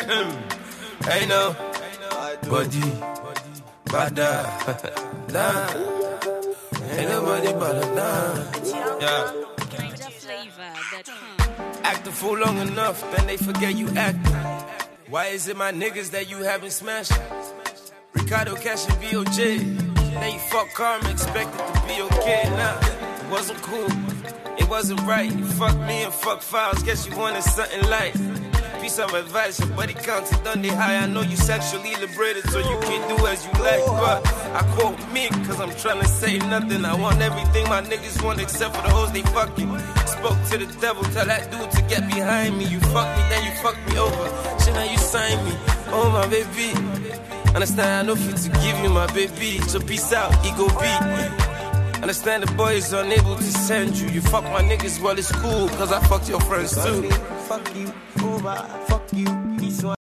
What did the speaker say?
Ain't no body, bada, nah. Ain't nobody but a nah. Yeah. Act a fool long enough, then they forget you acting. Why is it my niggas that you haven't smashed? Ricardo Cash and BOJ. Now you fuck karma, expected to be okay. Nah, it wasn't cool, it wasn't right. You fucked me and fuck files, guess you wanted something light. Piece of advice, your buddy counted on the high. I know you sexually liberated, so you can do as you like. But I quote me, cause I'm trying to say nothing. I want everything my niggas want except for the hoes they fucking. Spoke to the devil, tell that dude to get behind me. You fucked me, then you fucked me over. Shit, now you sign me, oh my baby. Understand I know fit to give you my baby. So peace out, ego beat. Understand the boy is unable to send you. You fuck my niggas, well it's cool, cause I fucked your friends too. Fuck you, over, fuck you, peace.